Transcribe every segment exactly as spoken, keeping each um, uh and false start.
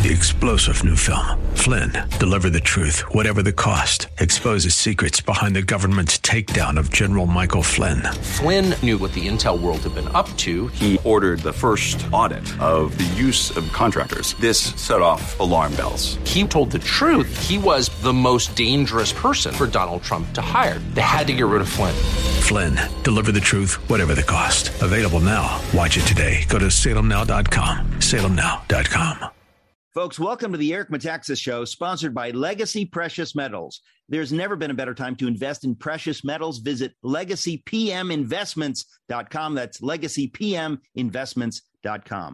The explosive new film, Flynn, deliver the truth, whatever the cost, exposes secrets behind the government's takedown of General Michael Flynn. Flynn knew what the intel world had been up to. He ordered the first audit of the use of contractors. This set off alarm bells. He told the truth. He was the most dangerous person for Donald Trump to hire. They had to get rid of Flynn. Flynn, deliver the truth, whatever the cost. Available now. Watch it today. Go to salem now dot com. salem now dot com. Folks, welcome to the Eric Metaxas Show, sponsored by Legacy Precious Metals. There's never been a better time to invest in precious metals. Visit legacy p m investments dot com. That's legacy p m investments dot com.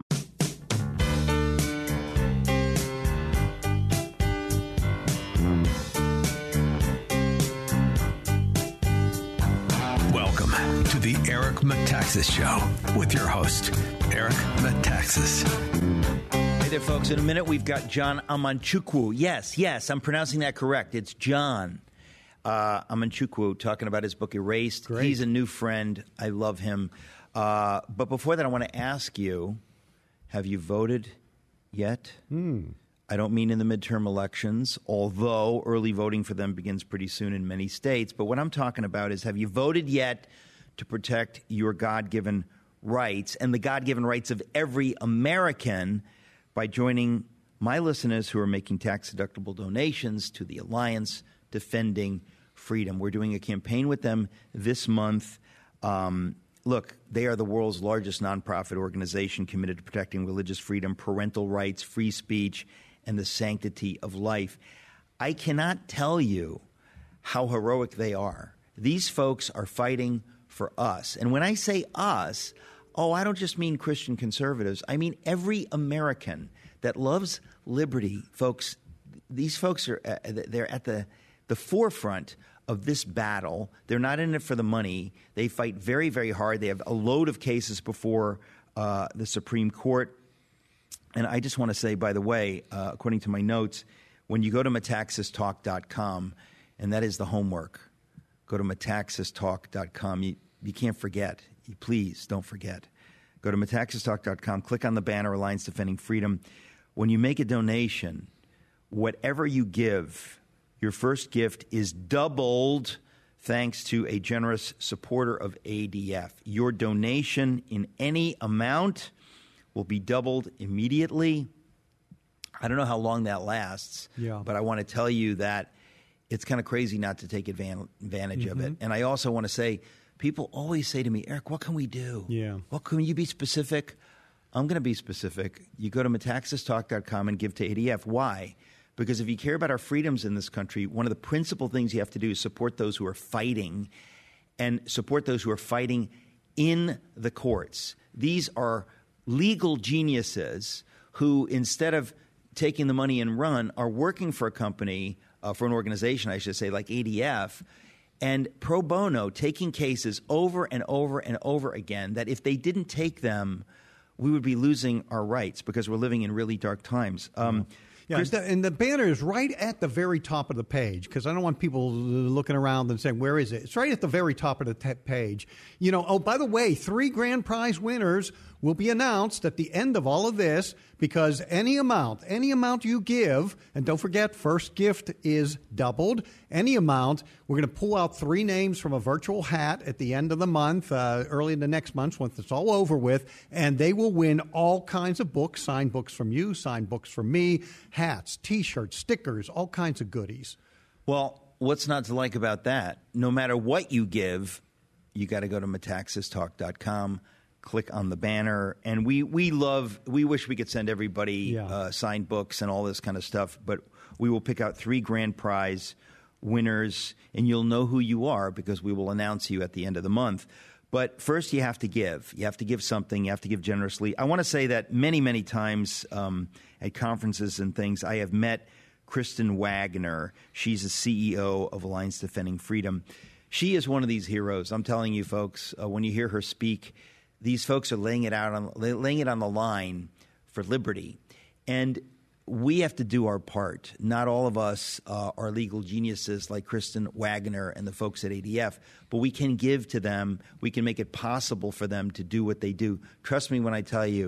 Welcome to the Eric Metaxas Show with your host, Eric Metaxas. Hey there, folks. In a minute, we've got John Amanchukwu. Yes, yes, I'm pronouncing that correct. It's John uh, Amanchukwu talking about his book, Erased. Great. He's a new friend. I love him. Uh, but before that, I want to ask you, have you voted yet? Hmm. I don't mean in the midterm elections, although early voting for them begins pretty soon in many states. But what I'm talking about is, have you voted yet to protect your God-given rights and the God-given rights of every American by joining my listeners who are making tax-deductible donations to the Alliance Defending Freedom? We're doing a campaign with them this month. Um, look, they are the world's largest nonprofit organization committed to protecting religious freedom, parental rights, free speech, and the sanctity of life. I cannot tell you how heroic they are. These folks are fighting for us. And when I say us, oh, I don't just mean Christian conservatives. I mean every American that loves liberty. Folks, these folks are uh, they're at the, the forefront of this battle. They're not in it for the money. They fight very, very hard. They have a load of cases before uh, the Supreme Court. And I just want to say, by the way, uh, according to my notes, when you go to metaxas talk dot com, and that is the homework, go to metaxas talk dot com. You, you can't forget. Please don't forget. Go to metaxas talk dot com, click on the banner, Alliance Defending Freedom. When you make a donation, whatever you give, your first gift is doubled thanks to a generous supporter of A D F. Your donation in any amount will be doubled immediately. I don't know how long that lasts, yeah. but I want to tell you that it's kind of crazy not to take advan- advantage mm-hmm. of it. And I also want to say, people always say to me, Eric, what can we do? Yeah. What can you be specific? I'm going to be specific. You go to metaxas talk dot com and give to A D F. Why? Because if you care about our freedoms in this country, one of the principal things you have to do is support those who are fighting and support those who are fighting in the courts. These are legal geniuses who, instead of taking the money and run, are working for a company, uh, for an organization, I should say, like A D F, and pro bono, taking cases over and over and over again, that if they didn't take them, we would be losing our rights because we're living in really dark times. Um, yeah, Chris- the, and the banner is right at the very top of the page, because I don't want people looking around and saying, where is it? It's right at the very top of the te- page. You know, oh, by the way, three grand prize winners will be announced at the end of all of this, because any amount, any amount you give, and don't forget, first gift is doubled, any amount, we're going to pull out three names from a virtual hat at the end of the month, uh, early in the next month, once it's all over with, and they will win all kinds of books, signed books from you, signed books from me, hats, T-shirts, stickers, all kinds of goodies. Well, what's not to like about that? No matter what you give, you got to go to metaxas talk dot com. Click on the banner, and we we love. We wish we could send everybody yeah. uh, signed books and all this kind of stuff, but we will pick out three grand prize winners, and you'll know who you are because we will announce you at the end of the month. But first, you have to give. You have to give something. You have to give generously. I want to say that many, many times um, at conferences and things, I have met Kristen Wagner. She's the C E O of Alliance Defending Freedom. She is one of these heroes. I'm telling you, folks, uh, when you hear her speak, these folks are laying it out on laying it on the line for liberty, and we have to do our part. Not all of us uh, are legal geniuses like Kristen Wagner and the folks at A D F, but we can give to them. We can make it possible for them to do what they do. Trust me when I tell you,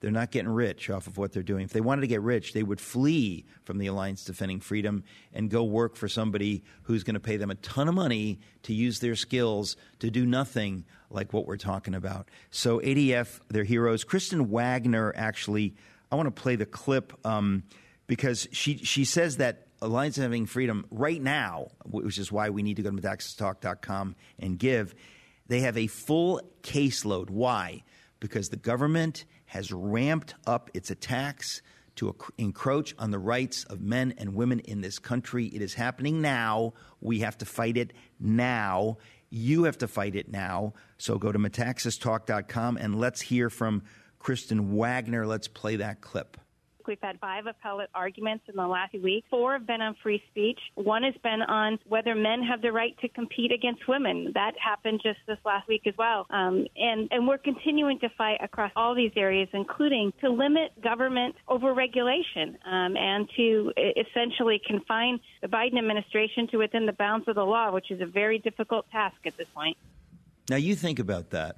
They're not getting rich off of what they're doing. If they wanted to get rich, they would flee from the Alliance Defending Freedom and go work for somebody who's going to pay them a ton of money to use their skills to do nothing like what we're talking about. So A D F, they're heroes. Kristen Wagner, actually, I want to play the clip um, because she, she says that Alliance Defending Freedom right now, which is why we need to go to metaxas talk dot com and give, they have a full caseload. Why? Because the government has ramped up its attacks to encroach on the rights of men and women in this country. It is happening now. We have to fight it now. You have to fight it now. So go to metaxas talk dot com and let's hear from Kristen Wagner. Let's play that clip. We've had five appellate arguments in the last week. Four have been on free speech. One has been on whether men have the right to compete against women. That happened just this last week as well. Um, and, and we're continuing to fight across all these areas, including to limit government overregulation um, and to essentially confine the Biden administration to within the bounds of the law, which is a very difficult task at this point. Now, you think about that.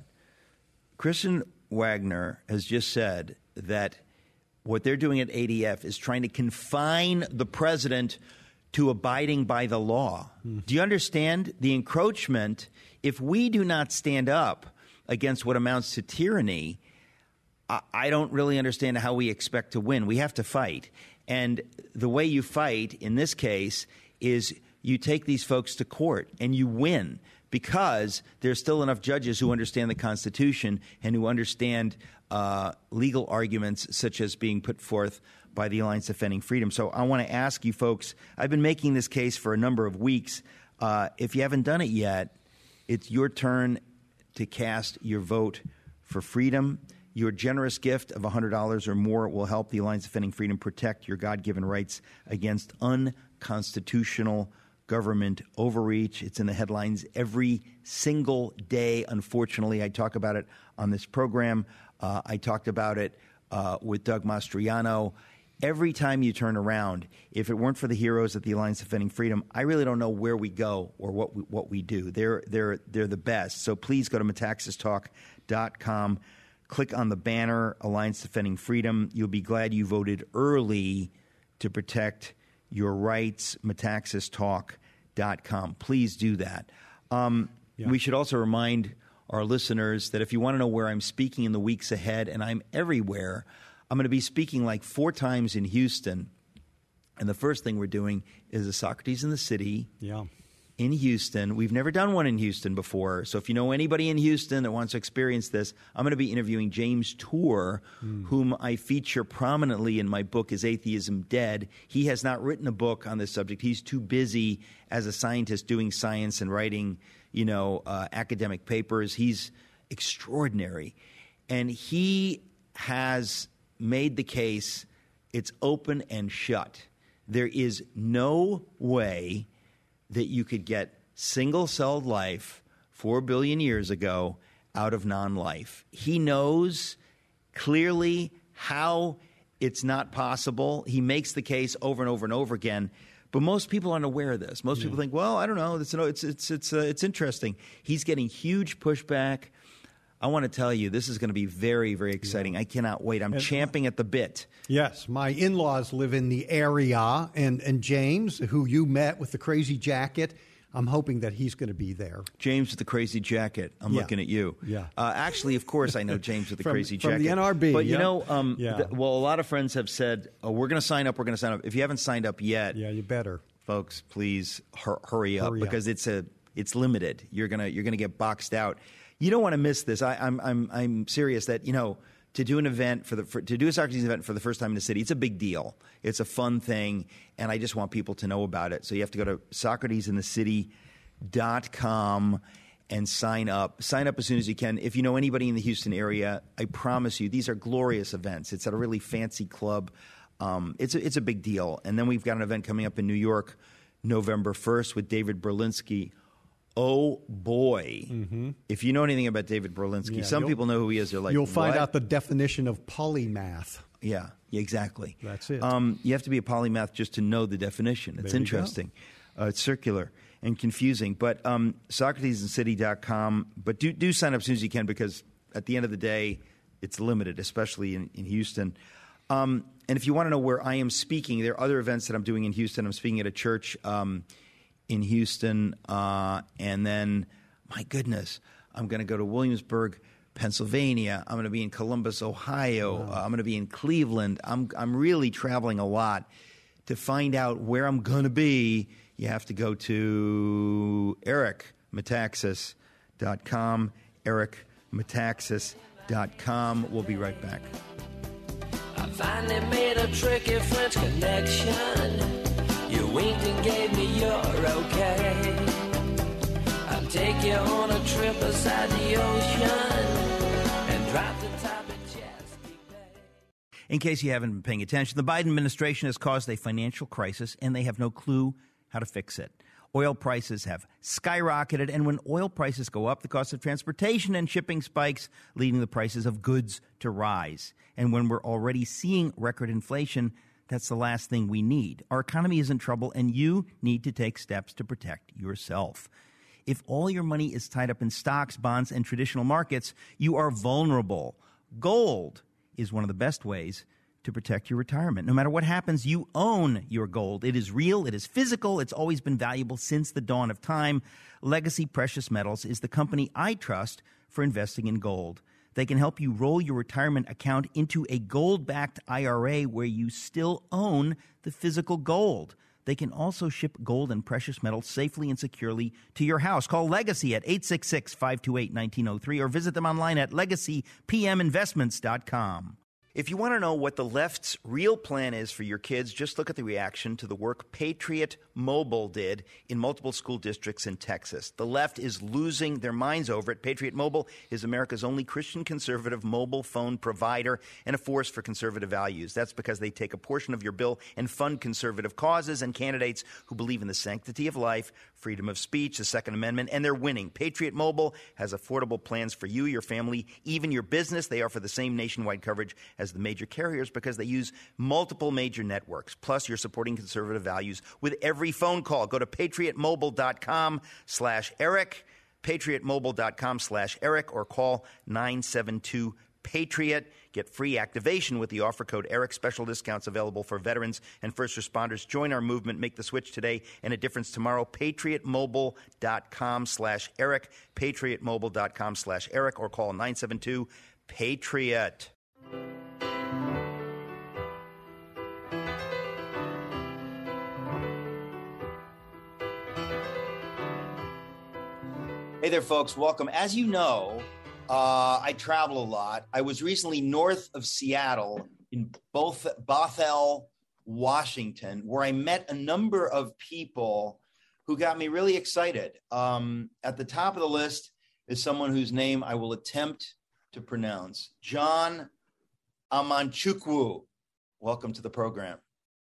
Kristen Wagner has just said that what they're doing at A D F is trying to confine the president to abiding by the law. Mm. Do you understand the encroachment? If we do not stand up against what amounts to tyranny, I, I don't really understand how we expect to win. We have to fight. And the way you fight in this case is you take these folks to court and you win, because there's still enough judges who understand the Constitution and who understand uh, legal arguments such as being put forth by the Alliance Defending Freedom. So I want to ask you folks, I've been making this case for a number of weeks. Uh, if you haven't done it yet, it's your turn to cast your vote for freedom. Your generous gift of one hundred dollars or more will help the Alliance Defending Freedom protect your God-given rights against unconstitutional government overreach. It's in the headlines every single day. Unfortunately, I talk about it on this program. Uh, I talked about it uh, with Doug Mastriano. Every time you turn around, if it weren't for the heroes at the Alliance Defending Freedom, I really don't know where we go or what we, what we do. They're they're they're the best. So please go to metaxas talk dot com. Click on the banner, Alliance Defending Freedom. You'll be glad you voted early to protect your rights, metaxas talk dot com. Please do that. Um, yeah. We should also remind our listeners that if you want to know where I'm speaking in the weeks ahead, and I'm everywhere, I'm going to be speaking like four times in Houston. And the first thing we're doing is a Socrates in the City yeah. in Houston. We've never done one in Houston before. So if you know anybody in Houston that wants to experience this, I'm going to be interviewing James Tour, mm. whom I feature prominently in my book, Is Atheism Dead? He has not written a book on this subject. He's too busy as a scientist doing science and writing, you know, uh, academic papers. He's extraordinary. And he has made the case it's open and shut. There is no way that you could get single-celled life four billion years ago out of non-life. He knows clearly how it's not possible. He makes the case over and over and over again. But most people aren't aware of this. Most yeah. people think, well, I don't know. It's it's it's it's uh, it's interesting. He's getting huge pushback. I want to tell you, this is going to be very, very exciting. Yeah. I cannot wait. I'm and, champing at the bit. Yes, my in-laws live in the area, and and James, who you met with the crazy jacket, I'm hoping that he's going to be there. James with the crazy jacket. I'm yeah. looking at you. Yeah. Uh, actually, of course, I know James with the from, crazy from jacket. From the N R B. But, you yep. know, um, yeah. th- well, a lot of friends have said, oh, we're going to sign up, we're going to sign up. If you haven't signed up yet. Yeah, you better. Folks, please hur- hurry up hurry because up. it's a it's limited. You're going to you're going to get boxed out. You don't want to miss this. I, I'm I'm I'm serious that, you know, to do an event for the for, to do a Socrates event for the first time in the city, it's a big deal. It's a fun thing, and I just want people to know about it. So you have to go to Socrates in the City dot com and sign up. Sign up as soon as you can. If you know anybody in the Houston area, I promise you, these are glorious events. It's at a really fancy club. Um, it's a, it's a big deal. And then we've got an event coming up in New York, November first, with David Berlinski. Oh, boy. Mm-hmm. If you know anything about David Berlinski, yeah, some people know who he is. They're like, you'll find what? out the definition of polymath. Yeah, exactly. That's it. Um, you have to be a polymath just to know the definition. It's there interesting. Uh, it's circular and confusing. But um, Socrates in the City dot com. But do, do sign up as soon as you can, because at the end of the day, it's limited, especially in, in Houston. Um, and if you want to know where I am speaking, there are other events that I'm doing in Houston. I'm speaking at a church um, in Houston. Uh, and then, my goodness, I'm going to go to Williamsburg, Pennsylvania. I'm going to be in Columbus, Ohio. Wow. Uh, I'm going to be in Cleveland. I'm I'm really traveling a lot. To find out where I'm going to be, you have to go to eric metaxas dot com, eric metaxas dot com. We'll be right back. I finally made a tricky French connection. You winked and gave me your okay. I'll take you on a trip beside the ocean and drop the top of Chesapeake Bay. In case you haven't been paying attention, the Biden administration has caused a financial crisis, and they have no clue how to fix it. Oil prices have skyrocketed, and when oil prices go up, the cost of transportation and shipping spikes, leading the prices of goods to rise. And when we're already seeing record inflation, that's the last thing we need. Our economy is in trouble, and you need to take steps to protect yourself. If all your money is tied up in stocks, bonds, and traditional markets, you are vulnerable. Gold is one of the best ways to protect your retirement. No matter what happens, you own your gold. It is real. It is physical. It's always been valuable since the dawn of time. Legacy Precious Metals is the company I trust for investing in gold. They can help you roll your retirement account into a gold-backed I R A where you still own the physical gold. They can also ship gold and precious metals safely and securely to your house. Call Legacy at eight six six, five two eight, one nine zero three or visit them online at legacy p m investments dot com. If you want to know what the left's real plan is for your kids, just look at the reaction to the work Patriot Mobile did in multiple school districts in Texas. The left is losing their minds over it. Patriot Mobile is America's only Christian conservative mobile phone provider and a force for conservative values. That's because they take a portion of your bill and fund conservative causes and candidates who believe in the sanctity of life, freedom of speech, the Second Amendment, and they're winning. Patriot Mobile has affordable plans for you, your family, even your business. They offer the same nationwide coverage as the major carriers because they use multiple major networks. Plus, you're supporting conservative values with every phone call. Go to patriot mobile dot com slash Eric, patriot mobile dot com slash Eric, or call nine seven two Patriot. Get free activation with the offer code Eric. Special discounts available for veterans and first responders. Join our movement. Make the switch today and a difference tomorrow. patriot mobile dot com slash Eric, patriot mobile dot com slash Eric, or call nine seven two Patriot. Hey there, folks. Welcome. As you know, uh, I travel a lot. I was recently north of Seattle in both Bothell, Washington, where I met a number of people who got me really excited. Um, at the top of the list is someone whose name I will attempt to pronounce, John Amanchukwu. Welcome to the program.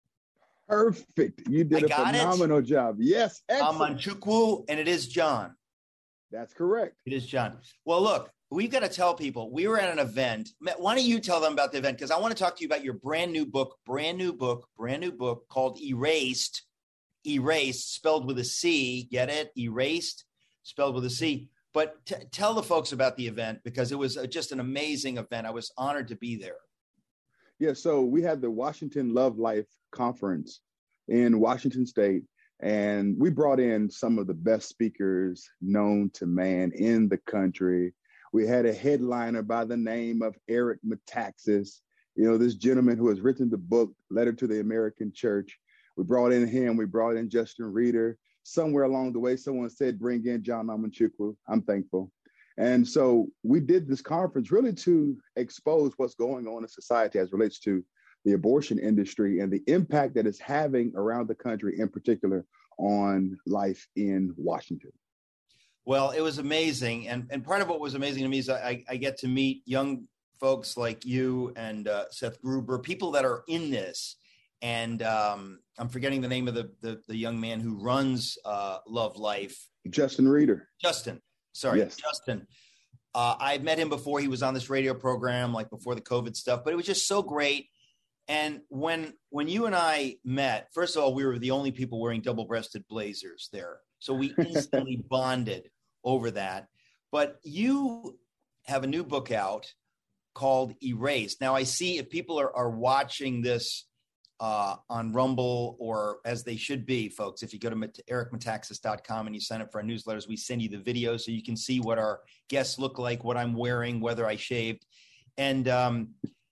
Perfect. You did I a phenomenal it. job. Yes. Excellent. Amanchukwu, and it is John. That's correct. It is John. Well, look, we've got to tell people we were at an event. Why don't you tell them about the event? Because I want to talk to you about your brand new book, brand new book, brand new book called Erased. Erased, spelled with a C. Get it? Erased, spelled with a C. But t- tell the folks about the event, because it was a, just an amazing event. I was honored to be there. Yeah, so we had the Washington Love Life Conference in Washington State. And we brought in some of the best speakers known to man in the country. We had a headliner by the name of Eric Metaxas, you know, this gentleman who has written the book, Letter to the American Church. We brought in him. We brought in Justin Reeder. Somewhere along the way, someone said, bring in John Amanchukwu. I'm thankful. And so we did this conference really to expose what's going on in society as relates to the abortion industry and the impact that it's having around the country, in particular on life in Washington. Well, it was amazing. And, and part of what was amazing to me is I, I get to meet young folks like you and uh, Seth Gruber, people that are in this. And um, I'm forgetting the name of the, the, the young man who runs uh, Love Life. Justin Reeder. Justin. Sorry, yes. Justin. Uh, I've met him before. He was on this radio program, like before the COVID stuff, but it was just so great. And when when you and I met, first of all, we were the only people wearing double-breasted blazers there. So we instantly bonded over that. But you have a new book out called Erased. Now, I see if people are, are watching this uh, on Rumble, or as they should be, folks, if you go to eric metaxas dot com and you sign up for our newsletters, we send you the video so you can see what our guests look like, what I'm wearing, whether I shaved. And um,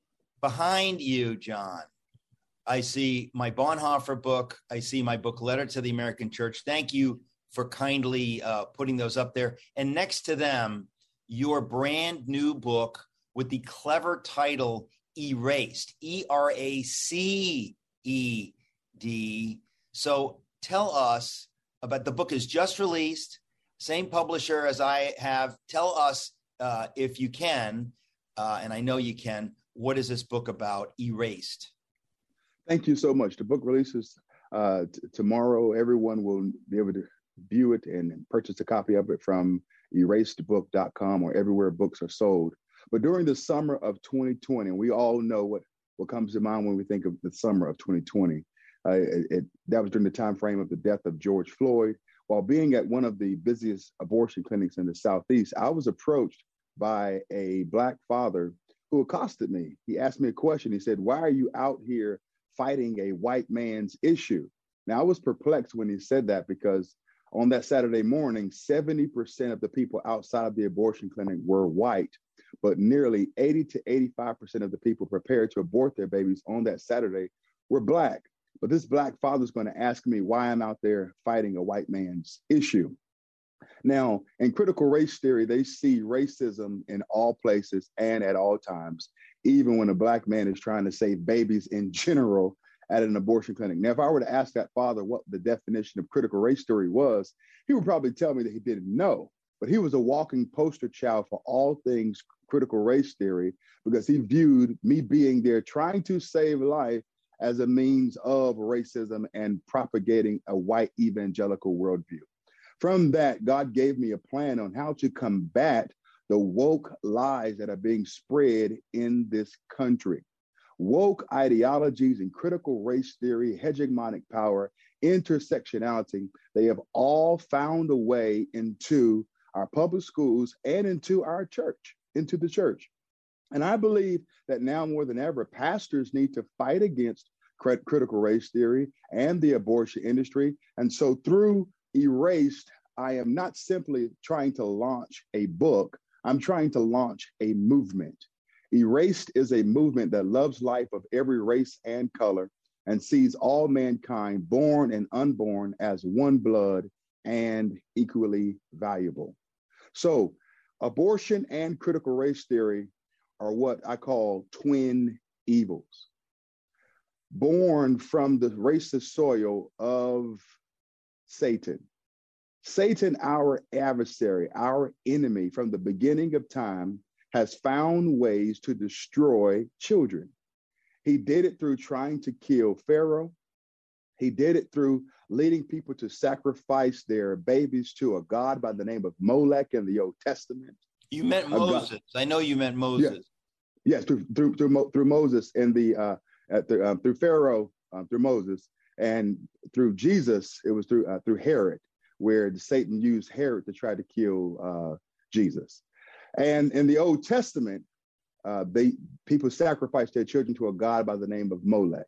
behind you, John, I see my Bonhoeffer book. I see my book, Letter to the American Church. Thank you for kindly uh, putting those up there. And next to them, your brand new book with the clever title, Erased, E R A C E D. So tell us about, the book is just released, same publisher as I have. Tell us, uh, if you can, uh, and I know you can, what is this book about, Erased? Thank you so much. The book releases uh, t- tomorrow. Everyone will be able to view it and purchase a copy of it from erased book dot com or everywhere books are sold. But during the summer of twenty twenty, and we all know what, what comes to mind when we think of the summer of twenty twenty, uh, it, it, that was during the time frame of the death of George Floyd. While being at one of the busiest abortion clinics in the Southeast, I was approached by a Black father who accosted me. He asked me a question. He said, "Why are you out here fighting a white man's issue?" Now, I was perplexed when he said that, because on that Saturday morning, seventy percent of the people outside of the abortion clinic were white, but nearly eighty to eighty-five percent of the people prepared to abort their babies on that Saturday were Black. But this Black father is going to ask me why I'm out there fighting a white man's issue. Now, in critical race theory, they see racism in all places and at all times, even when a Black man is trying to save babies in general at an abortion clinic. Now, if I were to ask that father what the definition of critical race theory was, he would probably tell me that he didn't know. But he was a walking poster child for all things critical race theory, because he viewed me being there trying to save life as a means of racism and propagating a white evangelical worldview. From that, God gave me a plan on how to combat the woke lies that are being spread in this country. Woke ideologies and critical race theory, hegemonic power, intersectionality, they have all found a way into our public schools and into our church, into the church. And I believe that now more than ever, pastors need to fight against crit- critical race theory and the abortion industry. And so through Erased, I am not simply trying to launch a book, I'm trying to launch a movement. Erased is a movement that loves life of every race and color and sees all mankind, born and unborn, as one blood and equally valuable. So abortion and critical race theory are what I call twin evils, born from the racist soil of Satan. Satan, our adversary, our enemy from the beginning of time, has found ways to destroy children. He did it through trying to kill Pharaoh. He did it through leading people to sacrifice their babies to a god by the name of Molech in the Old Testament. You meant Moses. I know you meant Moses. Yes, yes through through through, through Moses and the uh, at the, uh, through Pharaoh, uh, through Moses, and through Jesus, it was through uh, through Herod, where Satan used Herod to try to kill uh, Jesus. And in the Old Testament, uh, they people sacrificed their children to a god by the name of Molech.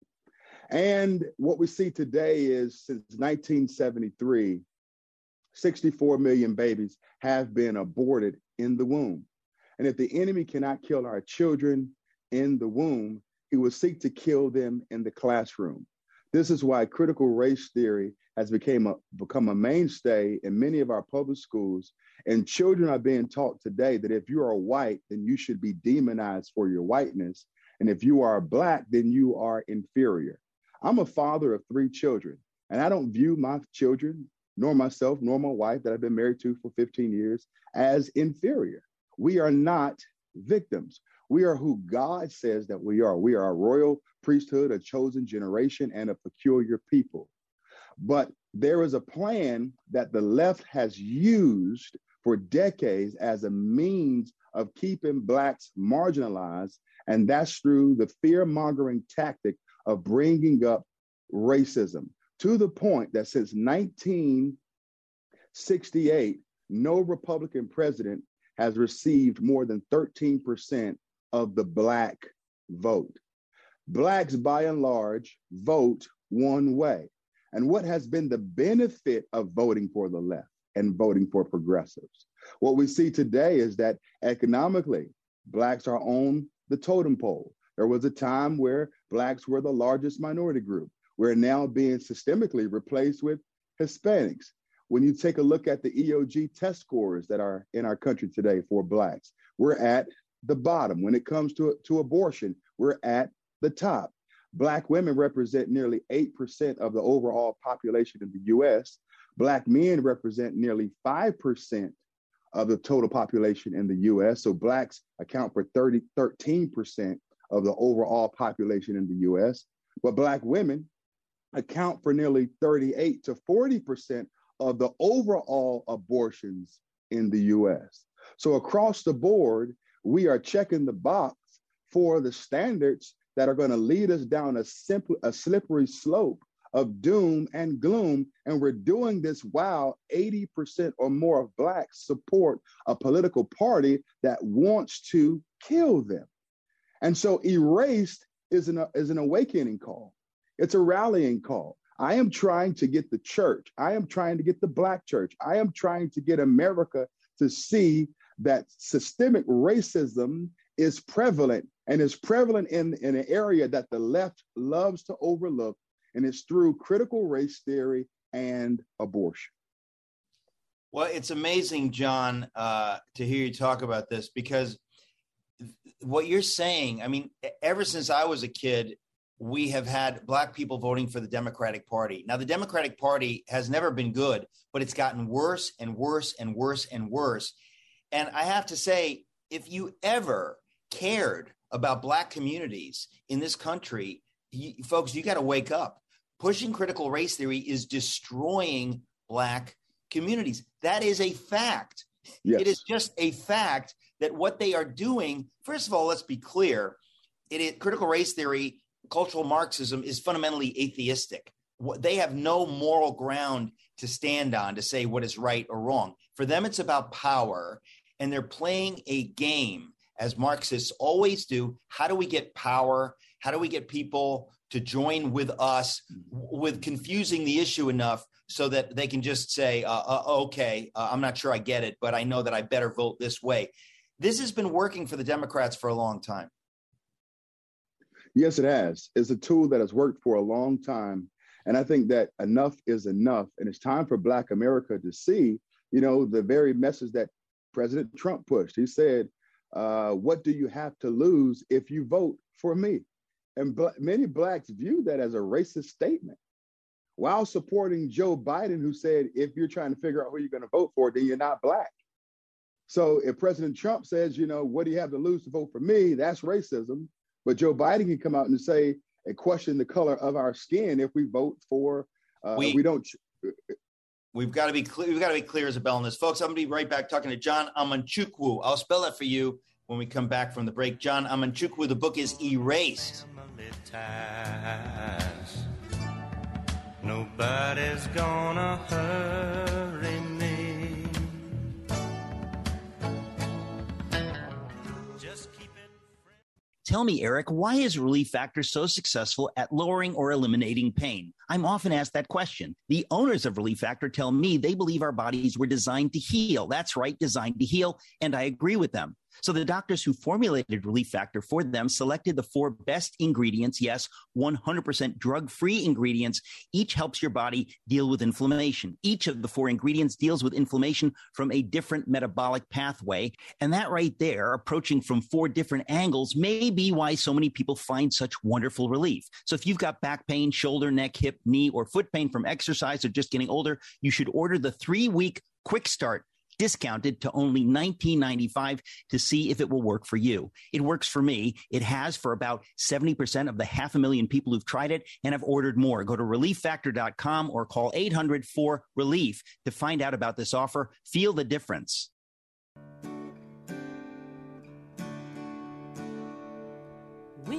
And what we see today is, since nineteen seventy-three, sixty-four million babies have been aborted in the womb. And if the enemy cannot kill our children in the womb, he will seek to kill them in the classroom. This is why critical race theory has became a, become a mainstay in many of our public schools. And children are being taught today that if you are white, then you should be demonized for your whiteness. And if you are Black, then you are inferior. I'm a father of three children, and I don't view my children, nor myself, nor my wife that I've been married to for fifteen years, as inferior. We are not victims. We are who God says that we are. We are a royal priesthood, a chosen generation, and a peculiar people. But there is a plan that the left has used for decades as a means of keeping Blacks marginalized, and that's through the fear-mongering tactic of bringing up racism, to the point that since nineteen sixty-eight, no Republican president has received more than thirteen percent of the black vote. Blacks, by and large, vote one way. And what has been the benefit of voting for the left and voting for progressives? What we see today is that economically, blacks are on the totem pole. There was a time where blacks were the largest minority group. We're now being systemically replaced with Hispanics. When you take a look at the E O G test scores that are in our country today for blacks, we're at the bottom. When it comes to, to abortion, we're at the top. Black women represent nearly eight percent of the overall population in the U S. Black men represent nearly five percent of the total population in the U S. So blacks account for thirty, thirteen percent of the overall population in the U S. But black women account for nearly thirty-eight to forty percent of the overall abortions in the U S. So across the board, we are checking the box for the standards that are going to lead us down a simple, a slippery slope of doom and gloom. And we're doing this while eighty percent or more of blacks support a political party that wants to kill them. And so Erased is an, is an awakening call. It's a rallying call. I am trying to get the church. I am trying to get the black church. I am trying to get America to see that systemic racism is prevalent and is prevalent in, in an area that the left loves to overlook, and it's through critical race theory and abortion. Well, it's amazing, John, uh, to hear you talk about this, because what you're saying, I mean, ever since I was a kid, we have had black people voting for the Democratic Party. Now, the Democratic Party has never been good, but it's gotten worse and worse and worse and worse. And I have to say, if you ever cared about black communities in this country, you, folks, you got to wake up. Pushing critical race theory is destroying black communities. That is a fact. Yes. It is just a fact that what they are doing, first of all, let's be clear, it is critical race theory, cultural Marxism is fundamentally atheistic. They have no moral ground to stand on to say what is right or wrong. For them, it's about power, and they're playing a game, as Marxists always do. How do we get power? How do we get people to join with us with confusing the issue enough so that they can just say, uh, uh, okay, uh, I'm not sure I get it, but I know that I better vote this way. This has been working for the Democrats for a long time. Yes, it has. It's a tool that has worked for a long time. And I think that enough is enough. And it's time for Black America to see, you know, the very message that President Trump pushed. He said, uh, what do you have to lose if you vote for me? And bl- many Blacks view that as a racist statement, while supporting Joe Biden, who said, if you're trying to figure out who you're going to vote for, then you're not Black. So if President Trump says, you know, what do you have to lose to vote for me? That's racism. But Joe Biden can come out and say and question the color of our skin if we vote for, uh, we, we don't. We've got to be clear. We've got to be clear, Isabel, on this. Folks, I'm going to be right back talking to John Amanchukwu. I'll spell that for you when we come back from the break. John Amanchukwu, the book is Erased. Nobody's gonna hurry me. Just keep it. Tell me, Eric, why is Relief Factor so successful at lowering or eliminating pain? I'm often asked that question. The owners of Relief Factor tell me they believe our bodies were designed to heal. That's right, designed to heal, and I agree with them. So the doctors who formulated Relief Factor for them selected the four best ingredients, yes, one hundred percent drug-free ingredients. Each helps your body deal with inflammation. Each of the four ingredients deals with inflammation from a different metabolic pathway. And that right there, approaching from four different angles, may be why so many people find such wonderful relief. So if you've got back pain, shoulder, neck, hip, knee, or foot pain from exercise or just getting older, you should order the three-week quick start, discounted to only nineteen ninety-five to see if it will work for you. It works for me. It has for about seventy percent of the half a million people who've tried it and have ordered more. Go to relief factor dot com or call eight hundred four relief to find out about this offer. Feel the difference. We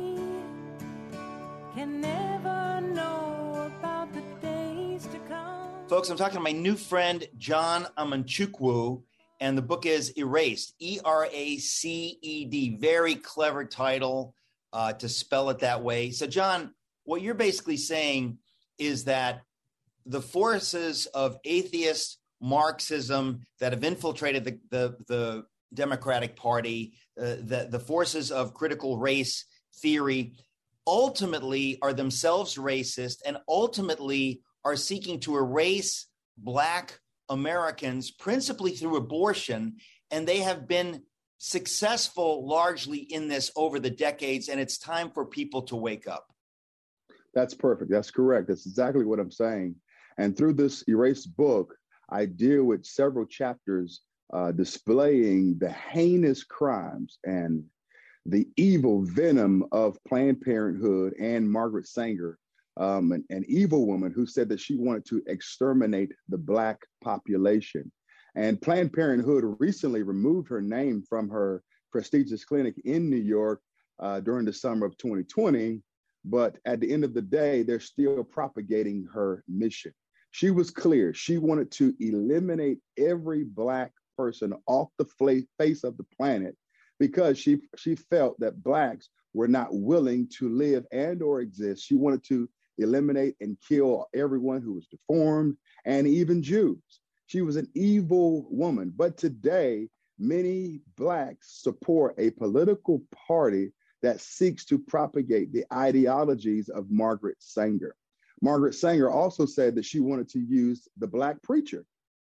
can never know about the days to come. Folks, I'm talking to my new friend, John Amanchukwu, And the book is Erased, E R A C E D. Very clever title uh, to spell it that way. So, John, what you're basically saying is that the forces of atheist Marxism that have infiltrated the, the, the Democratic Party, uh, the, the forces of critical race theory, ultimately are themselves racist and ultimately are seeking to erase Black Americans principally through abortion. And they have been successful largely in this over the decades. And it's time for people to wake up. That's perfect. That's correct. That's exactly what I'm saying. And through this Erased book, I deal with several chapters uh, displaying the heinous crimes and the evil venom of Planned Parenthood and Margaret Sanger, um, an, an evil woman who said that she wanted to exterminate the Black population. And Planned Parenthood recently removed her name from her prestigious clinic in New York uh, during the summer of twenty twenty. But at the end of the day, they're still propagating her mission. She was clear. She wanted to eliminate every Black person off the face of the planet because she, she felt that Blacks were not willing to live and or exist. She wanted to eliminate and kill everyone who was deformed and even Jews. She was an evil woman. But today, many Blacks support a political party that seeks to propagate the ideologies of Margaret Sanger. Margaret Sanger also said that she wanted to use the Black preacher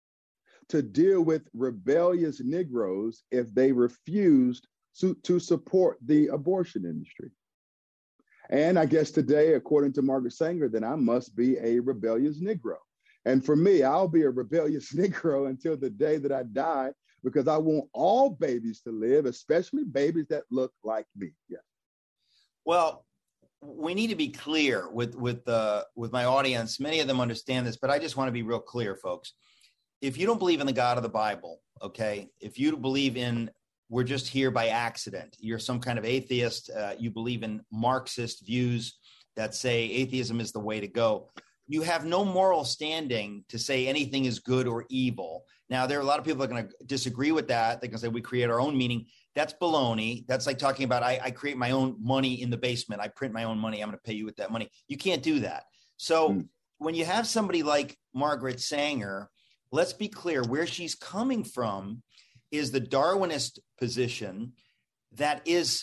to deal with rebellious Negroes if they refused to, to support the abortion industry. And I guess today, according to Margaret Sanger, then I must be a rebellious Negro. And for me, I'll be a rebellious Negro until the day that I die, because I want all babies to live, especially babies that look like me. Yeah. Well, we need to be clear with with uh, with my audience. Many of them understand this, but I just want to be real clear, folks. If you don't believe in the God of the Bible, okay, if you believe in we're just here by accident, you're some kind of atheist, uh, you believe in Marxist views that say atheism is the way to go, you have no moral standing to say anything is good or evil. Now, there are a lot of people that are going to disagree with that. They're going to say we create our own meaning. That's baloney. That's like talking about I, I create my own money in the basement. I print my own money. I'm going to pay you with that money. You can't do that. So mm. when you have somebody like Margaret Sanger, let's be clear, where she's coming from is the Darwinist position that is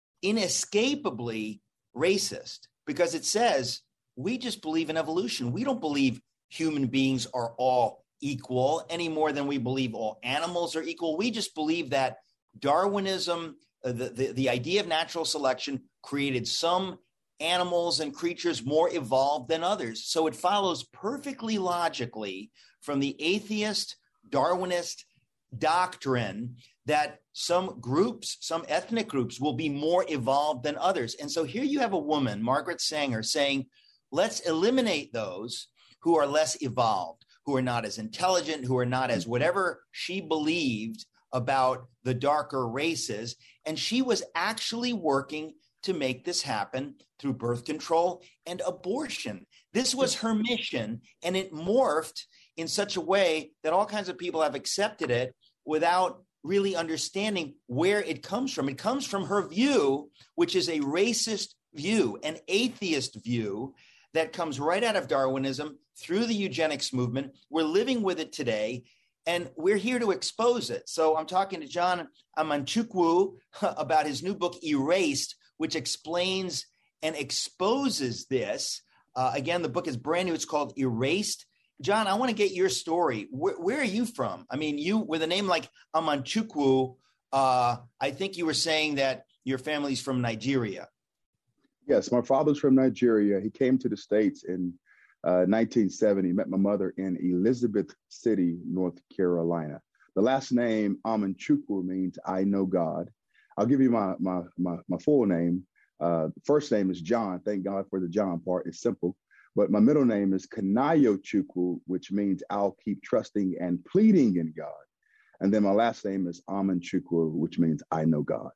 inescapably racist, because it says we just believe in evolution. We don't believe human beings are all equal any more than we believe all animals are equal. We just believe that Darwinism, uh, the, the, the idea of natural selection, created some animals and creatures more evolved than others. So it follows perfectly logically from the atheist Darwinist doctrine that some groups, some ethnic groups will be more evolved than others. And so here you have a woman, Margaret Sanger, saying, let's eliminate those who are less evolved, who are not as intelligent, who are not as whatever she believed about the darker races. And she was actually working to make this happen through birth control and abortion. This was her mission, and it morphed in such a way that all kinds of people have accepted it without really understanding where it comes from. It comes from her view, which is a racist view, an atheist view that comes right out of Darwinism through the eugenics movement. We're living with it today, and we're here to expose it. So I'm talking to John Amanchukwu about his new book, Erased, which explains and exposes this. Uh, again, the book is brand new. It's called Erased. John, I want to get your story. Where, where are you from? I mean, you with a name like Amanchukwu, uh, I think you were saying that your family's from Nigeria. Yes, my father's from Nigeria. He came to the States in uh, nineteen seventy, met my mother in Elizabeth City, North Carolina. The last name, Amanchukwu, means I know God. I'll give you my my my, my full name. Uh, first name is John. Thank God for the John part. It's simple. But my middle name is Kanayochukwu, which means I'll keep trusting and pleading in God. And then my last name is Amanchukwu, which means I know God.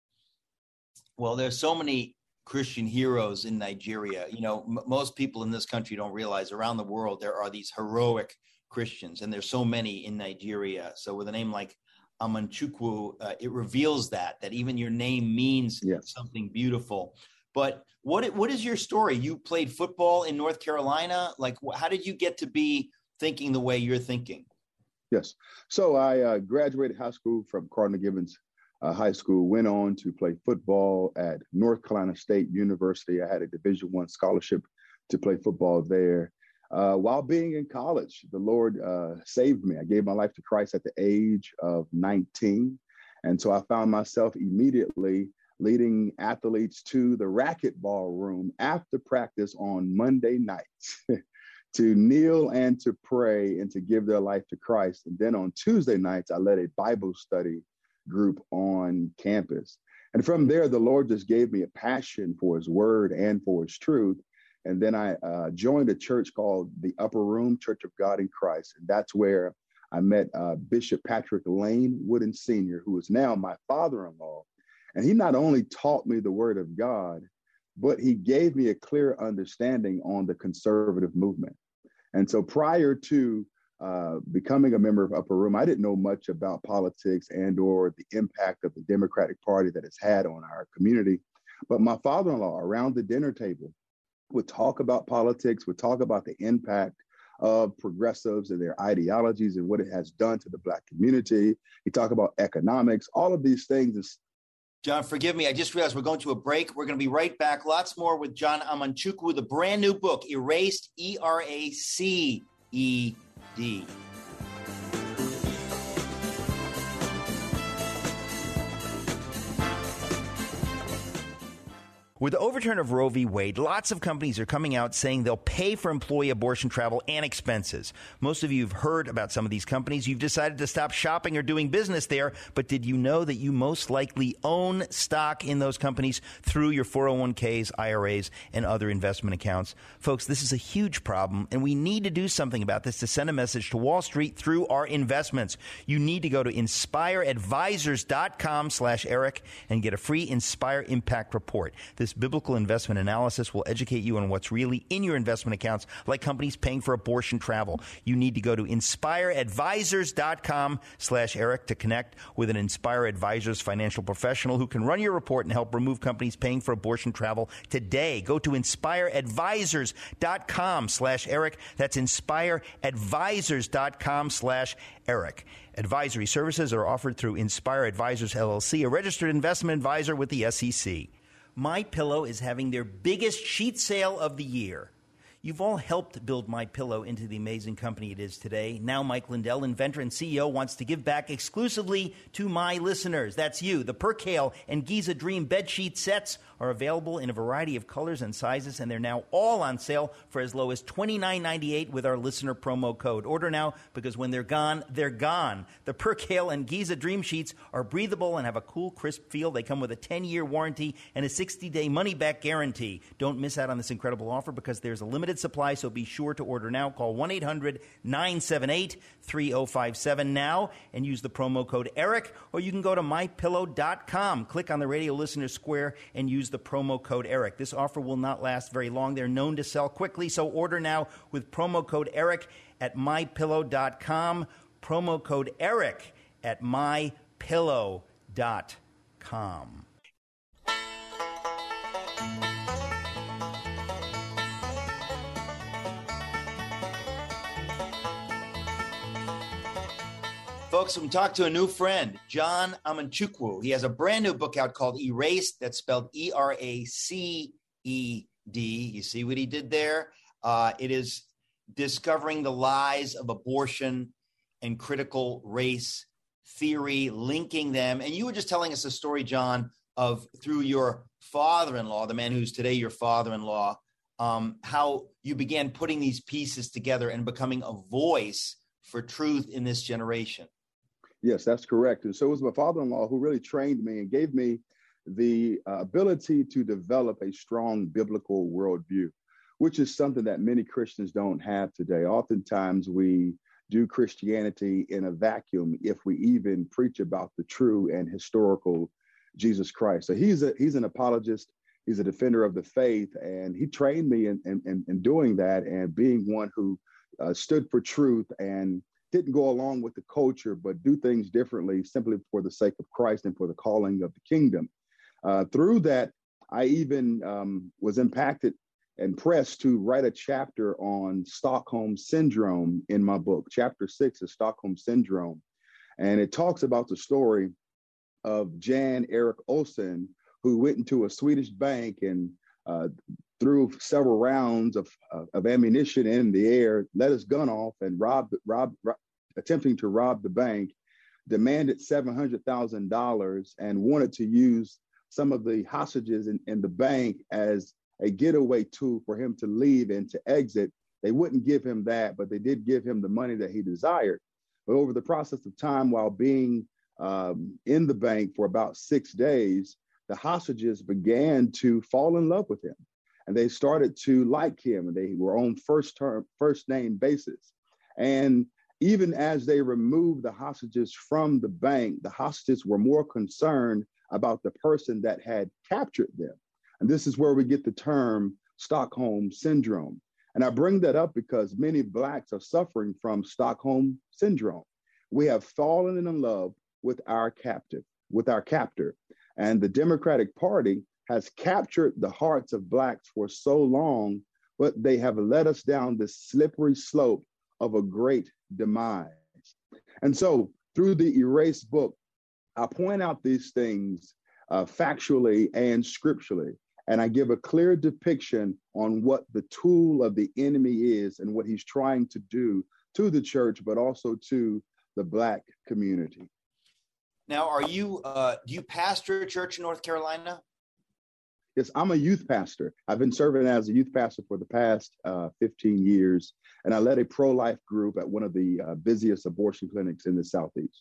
Well, there's so many Christian heroes in Nigeria. You know, m- most people in this country don't realize around the world there are these heroic Christians, and there's so many in Nigeria. So with a name like Amanchukwu, uh, it reveals that, that even your name means yes. something beautiful. But what what is your story? You played football in North Carolina. Like, how did you get to be thinking the way you're thinking? Yes. So I uh, graduated high school from Cardinal Gibbons uh, High School, went on to play football at North Carolina State University. I had a Division One scholarship to play football there. Uh, while being in college, the Lord uh, saved me. I gave my life to Christ at the age of nineteen. And so I found myself immediately leading athletes to the racquetball room after practice on Monday nights to kneel and to pray and to give their life to Christ. And then on Tuesday nights, I led a Bible study group on campus. And from there, the Lord just gave me a passion for his word and for his truth. And then I uh, joined a church called the Upper Room Church of God in Christ. And that's where I met uh, Bishop Patrick Lane Wooden Senior, who is now my father-in-law. And he not only taught me the word of God, but he gave me a clear understanding on the conservative movement. And so prior to uh, becoming a member of Upper Room, I didn't know much about politics and or the impact of the Democratic Party that it's had on our community. But my father-in-law around the dinner table would talk about politics, would talk about the impact of progressives and their ideologies and what it has done to the Black community. He talked about economics, all of these things. Is- John, forgive me. I just realized we're going to a break. We're going to be right back. Lots more with John Amanchukwu, the brand new book, Erased, E R A C E D. With the overturn of Roe v. Wade, lots of companies are coming out saying they'll pay for employee abortion travel and expenses. Most of you have heard about some of these companies. You've decided to stop shopping or doing business there, but did you know that you most likely own stock in those companies through your four oh one k's, I R As, and other investment accounts? Folks, this is a huge problem, and we need to do something about this to send a message to Wall Street through our investments. You need to go to inspireadvisors.com slash Eric and get a free Inspire Impact Report. This biblical investment analysis will educate you on what's really in your investment accounts, like companies paying for abortion travel. You need to go to inspireadvisors.com slash Eric to connect with an Inspire Advisors financial professional who can run your report and help remove companies paying for abortion travel today. Go to inspireadvisors.com slash Eric. That's inspireadvisors.com slash Eric. Advisory services are offered through Inspire Advisors, L L C, a registered investment advisor with the S E C. MyPillow is having their biggest sheet sale of the year. You've all helped build MyPillow into the amazing company it is today. Now Mike Lindell, inventor and C E O, wants to give back exclusively to my listeners. That's you. The Percale and Giza Dream bedsheet sets are available in a variety of colors and sizes, and they're now all on sale for as low as twenty-nine ninety-eight with our listener promo code. Order now, because when they're gone, they're gone. The Percale and Giza Dream sheets are breathable and have a cool, crisp feel. They come with a ten-year warranty and a sixty-day money-back guarantee. Don't miss out on this incredible offer, because there's a limited supply, so be sure to order now. Call one eight hundred nine seven eight three oh five seven now and use the promo code Eric, or you can go to my pillow dot com. Click on the radio listener square and use the promo code Eric. This offer will not last very long. They're known to sell quickly, so order now with promo code Eric at my pillow dot com. Promo code Eric at my pillow dot com. Folks, we talked to a new friend, John Amanchukwu. He has a brand new book out called Erased, that's spelled E R A C E D. You see what he did there? Uh, it is discovering the lies of abortion and critical race theory, linking them. And you were just telling us a story, John, of through your father-in-law, the man who's today your father-in-law, um, how you began putting these pieces together and becoming a voice for truth in this generation. Yes, that's correct. And so it was my father-in-law who really trained me and gave me the uh, ability to develop a strong biblical worldview, which is something that many Christians don't have today. Oftentimes we do Christianity in a vacuum if we even preach about the true and historical Jesus Christ. So he's a he's an apologist. He's a defender of the faith, and he trained me in, in, in doing that and being one who uh, stood for truth and didn't go along with the culture, but do things differently simply for the sake of Christ and for the calling of the kingdom. Uh, through that, I even um, was impacted and pressed to write a chapter on Stockholm Syndrome in my book. Chapter six is Stockholm Syndrome. And it talks about the story of Jan Erik Olsson, who went into a Swedish bank and uh, threw several rounds of, uh, of ammunition in the air, let his gun off, and robbed, robbed, robbed, attempting to rob the bank, demanded seven hundred thousand dollars and wanted to use some of the hostages in, in the bank as a getaway tool for him to leave and to exit. They wouldn't give him that, but they did give him the money that he desired. But over the process of time, while being um, in the bank for about six days, the hostages began to fall in love with him. And they started to like him, and they were on first term, first name basis. And even as they removed the hostages from the bank, the hostages were more concerned about the person that had captured them. And this is where we get the term Stockholm Syndrome. And I bring that up because many Blacks are suffering from Stockholm Syndrome. We have fallen in love with our captive, with our captor. And the Democratic Party has captured the hearts of Blacks for so long, but they have led us down this slippery slope of a great demise. And so through the Erase book, I point out these things uh, factually and scripturally, and I give a clear depiction on what the tool of the enemy is and what he's trying to do to the church, but also to the Black community. Now, are you, uh, do you pastor a church in North Carolina? Yes, I'm a youth pastor. I've been serving as a youth pastor for the past uh, fifteen years, and I led a pro-life group at one of the uh, busiest abortion clinics in the Southeast.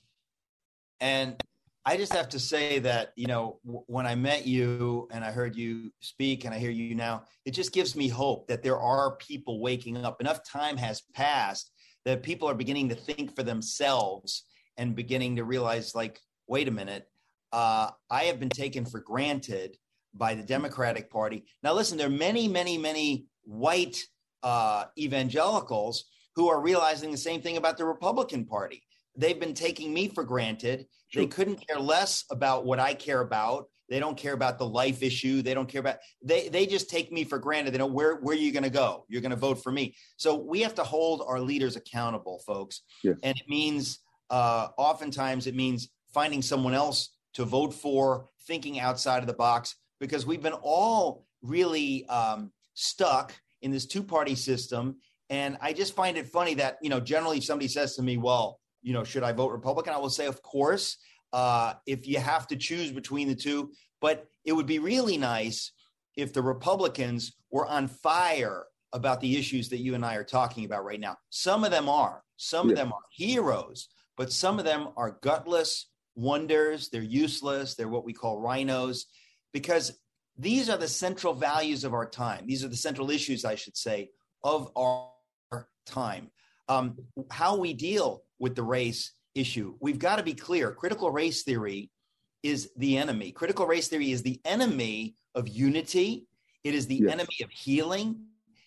And I just have to say that, you know, w- when I met you and I heard you speak and I hear you now, it just gives me hope that there are people waking up. Enough time has passed that people are beginning to think for themselves and beginning to realize, like, wait a minute, uh, I have been taken for granted by the Democratic Party. Now, listen, there are many, many, many white uh, evangelicals who are realizing the same thing about the Republican Party. They've been taking me for granted. Sure. They couldn't care less about what I care about. They don't care about the life issue. They don't care about, they they just take me for granted. They know where, where are you going to go? You're going to vote for me. So we have to hold our leaders accountable, folks. Yes. And it means, uh, oftentimes it means finding someone else to vote for, thinking outside of the box, because we've been all really um, stuck in this two-party system. And I just find it funny that, you know, generally if somebody says to me, well, you know, should I vote Republican? I will say, of course, uh, if you have to choose between the two. But it would be really nice if the Republicans were on fire about the issues that you and I are talking about right now. Some of them are. Some yeah. of them are heroes, but some of them are gutless wonders. They're useless. They're what we call rhinos, because these are the central values of our time. These are the central issues, I should say, of our time. Um, how we deal with the race issue. We've got to be clear. Critical race theory is the enemy. Critical race theory is the enemy of unity. It is the yes. enemy of healing.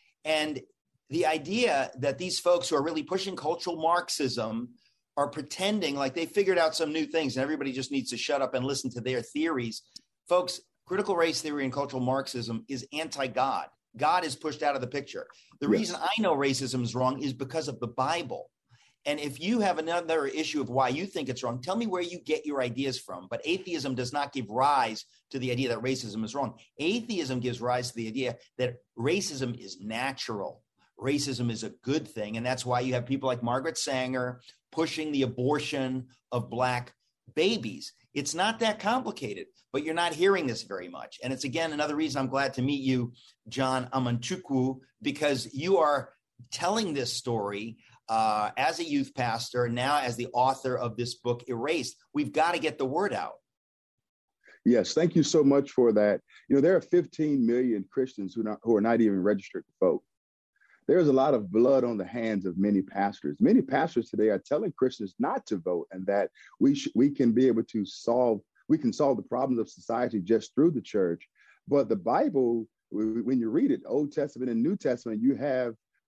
And the idea that these folks who are really pushing cultural Marxism are pretending like they figured out some new things and everybody just needs to shut up and listen to their theories. Folks, critical race theory and cultural Marxism is anti-God. God is pushed out of the picture. The yes. reason I know racism is wrong is because of the Bible. And if you have another issue of why you think it's wrong, tell me where you get your ideas from. But atheism does not give rise to the idea that racism is wrong. Atheism gives rise to the idea that racism is natural. Racism is a good thing. And that's why you have people like Margaret Sanger pushing the abortion of Black babies. It's not that complicated, but you're not hearing this very much. And it's, again, another reason I'm glad to meet you, John Amanchukwu, because you are telling this story uh, as a youth pastor, now as the author of this book, Erased. We've got to get the word out. Yes, thank you so much for that. You know, there are fifteen million Christians who, not, who are not even registered to vote. There's a lot of blood on the hands of many pastors. Many pastors today are telling Christians not to vote, and that we sh- we can be able to solve, we can solve the problems of society just through the church. But the Bible, when you read it, Old Testament and New Testament, you have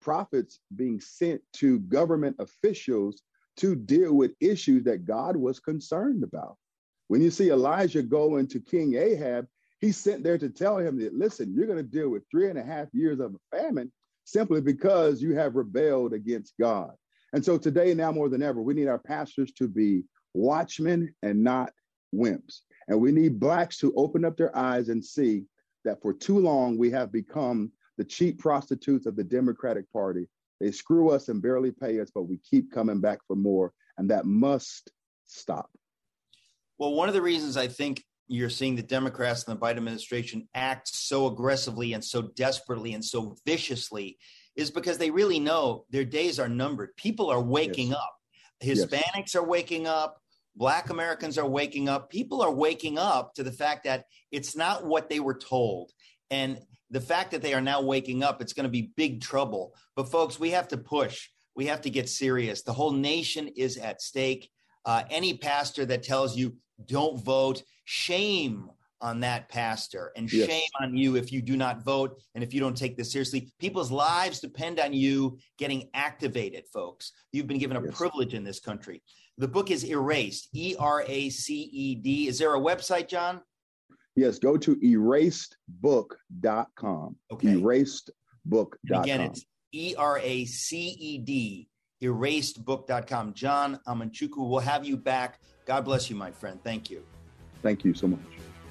prophets being sent to government officials to deal with issues that God was concerned about. When you see Elijah go into King Ahab, he's sent there to tell him that, listen, you're going to deal with three and a half years of a famine simply because you have rebelled against God. And so today, now more than ever, we need our pastors to be watchmen and not wimps. And we need Blacks to open up their eyes and see that for too long, we have become the cheap prostitutes of the Democratic Party. They screw us and barely pay us, but we keep coming back for more. And that must stop. Well, one of the reasons I think you're seeing the Democrats and the Biden administration act so aggressively and so desperately and so viciously is because they really know their days are numbered. People are waking yes. up. Hispanics yes. are waking up. Black Americans are waking up. People are waking up to the fact that it's not what they were told. And the fact that they are now waking up, it's going to be big trouble. But folks, we have to push. We have to get serious. The whole nation is at stake. Uh, any pastor that tells you don't vote, shame on that pastor, and yes. shame on you if you do not vote and if you don't take this seriously. People's lives depend on you getting activated, folks. You've been given a yes. privilege in this country. The book is Erased, E R A C E D. Is there a website, John? Yes, go to erased book dot com. Okay. erased book dot com. Again, it's E R A C E D, erased book dot com. John Amanchukwu, we'll have you back. God bless you, my friend. Thank you. Thank you so much.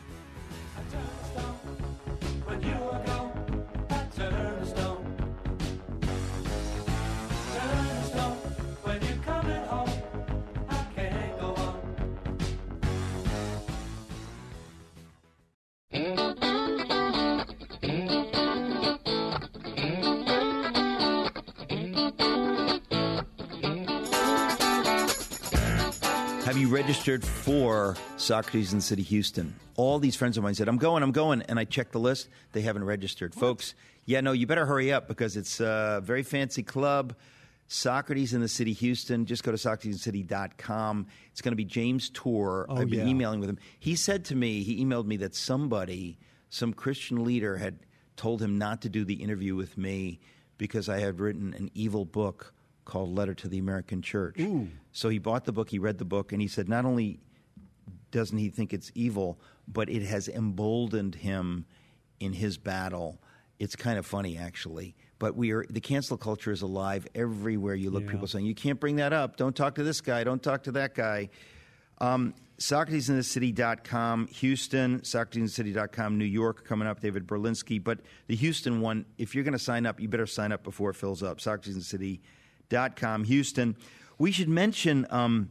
Have you registered for Socrates in the City, Houston? All these friends of mine said, I'm going, I'm going. And I checked the list. They haven't registered. What? Folks, yeah, no, you better hurry up because it's a very fancy club. Socrates in the City, Houston. Just go to Socrates in the City dot com. It's going to be James Tour. Oh, I've been yeah. emailing with him. He said to me, he emailed me that somebody, some Christian leader had told him not to do the interview with me because I had written an evil book called Letter to the American Church. Ooh. So he bought the book, he read the book, and he said not only doesn't he think it's evil, but it has emboldened him in his battle. It's kind of funny, actually. But we are the cancel culture is alive everywhere you look. Yeah. People saying, you can't bring that up. Don't talk to this guy. Don't talk to that guy. Um, Socrates in the City dot com, Houston, Socrates in the City dot com, New York coming up, David Berlinski. But the Houston one, if you're going to sign up, you better sign up before it fills up. Socrates in the City dot com, Houston. We should mention um,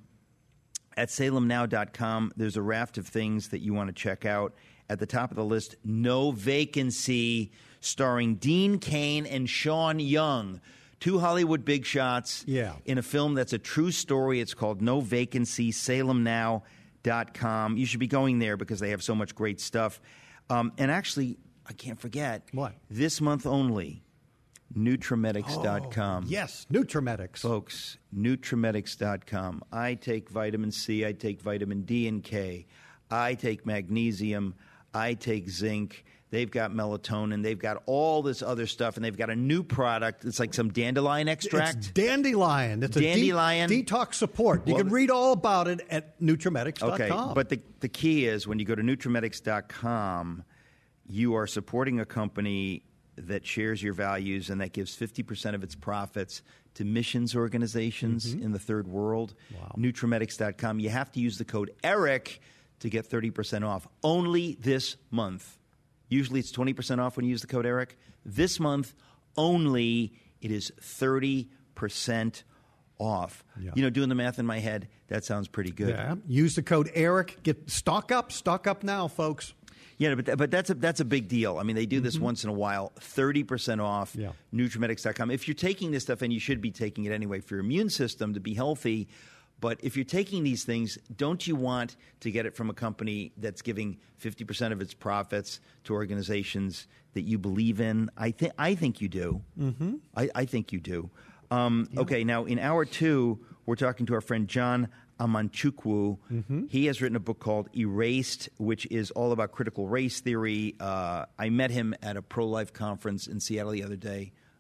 at Salem Now dot com, there's a raft of things that you want to check out. At the top of the list, No Vacancy, starring Dean Cain and Sean Young, two Hollywood big shots yeah. in a film that's a true story. It's called No Vacancy, Salem Now dot com. You should be going there because they have so much great stuff. Um, and actually, I can't forget, what? This month only, Nutramedics dot com. Oh, yes, Nutramedics. Folks, Nutramedics dot com. I take vitamin C, I take vitamin D and K, I take magnesium, I take zinc. They've got melatonin. They've got all this other stuff, and they've got a new product. It's like some dandelion extract. It's dandelion. It's dandelion. a de- detox support. You well, can read all about it at Nutramedics dot com. Okay, but the, the key is when you go to Nutramedics dot com, you are supporting a company that shares your values and that gives fifty percent of its profits to missions organizations mm-hmm. in the third world. Wow. Nutramedics dot com. You have to use the code ERIC to get thirty percent off. Only this month. Usually it's twenty percent off when you use the code ERIC. This month only it is thirty percent off. Yeah. You know, doing the math in my head, that sounds pretty good. Yeah. Use the code ERIC. Get stock up. Stock up now, folks. Yeah, but but that's a that's a big deal. I mean, they do this mm-hmm. once in a while. thirty percent off, yeah. Nutramedics dot com. If you're taking this stuff, and you should be taking it anyway for your immune system to be healthy, but if you're taking these things, don't you want to get it from a company that's giving fifty percent of its profits to organizations that you believe in? I, th- I think you do. Mm-hmm. I, I think you do. Um, yeah. Okay, now in hour two, we're talking to our friend John Amanchukwu. Mm-hmm. He has written a book called Erased, which is all about critical race theory. Uh, I met him at a pro-life conference in Seattle the other day.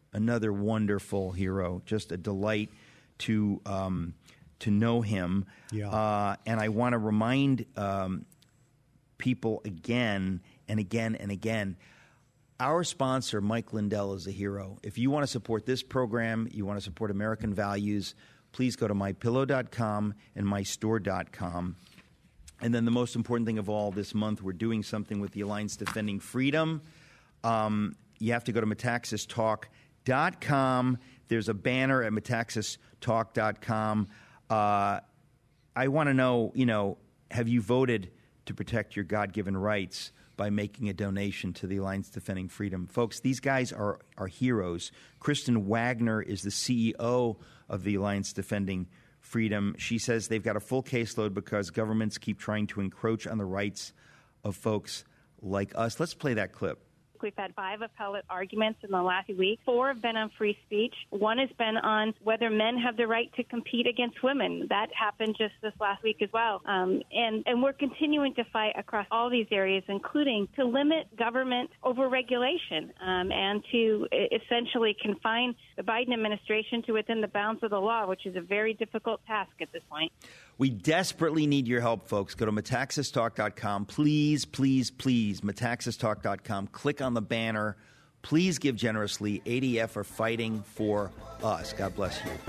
another wonderful hero, just a delight to um, to know him. Yeah. Uh, and I want to remind um, people again and again and again, our sponsor, Mike Lindell, is a hero. If you want to support this program, you want to support American values, please go to my pillow dot com and my store dot com. And then the most important thing of all, this month we're doing something with the Alliance Defending Freedom. Um, you have to go to metaxas talk dot com. There's a banner at metaxas talk dot com. Uh, I want to know, you know, have you voted to protect your God-given rights by making a donation to the Alliance Defending Freedom? Folks, these guys are, are heroes. Kristen Wagner is the C E O of the Alliance Defending Freedom. She says they've got a full caseload because governments keep trying to encroach on the rights of folks like us. Let's play that clip. We've had five appellate arguments in the last week. Four have been on free speech. One has been on whether men have the right to compete against women. That happened just this last week as well. Um, and, and we're continuing to fight across all these areas, including to limit government overregulation um, and to essentially confine the Biden administration to within the bounds of the law, which is a very difficult task at this point. We desperately need your help, folks. Go to metaxas talk dot com. Please, please, please, metaxas talk dot com. Click on the banner. Please give generously. A D F are fighting for us. God bless you.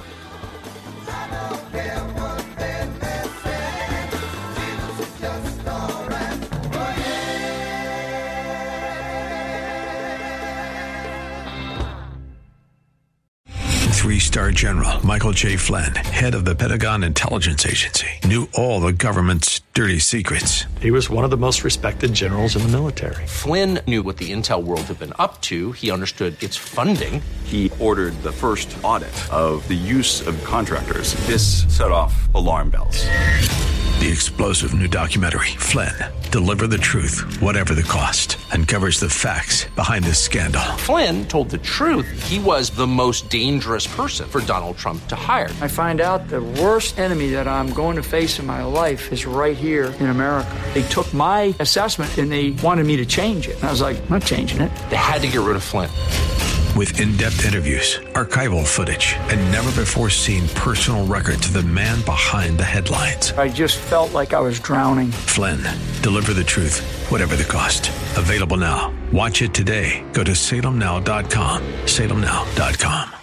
Three-star General Michael J. Flynn, head of the Pentagon Intelligence Agency, knew all the government's dirty secrets. He was one of the most respected generals in the military. Flynn knew what the intel world had been up to. He understood its funding. He ordered the first audit of the use of contractors. This set off alarm bells. The explosive new documentary, Flynn, Deliver the Truth, Whatever the Cost, uncovers the facts behind this scandal. Flynn told the truth. He was the most dangerous person for Donald Trump to hire. I find out the worst enemy that I'm going to face in my life is right here in America. They took my assessment and they wanted me to change it. And I was like, I'm not changing it. They had to get rid of Flynn. With in-depth interviews, archival footage, and never-before-seen personal records of the man behind the headlines. I just felt like I was drowning. Flynn, Deliver the Truth, Whatever the Cost. Available now. Watch it today. Go to salem now dot com. salem now dot com.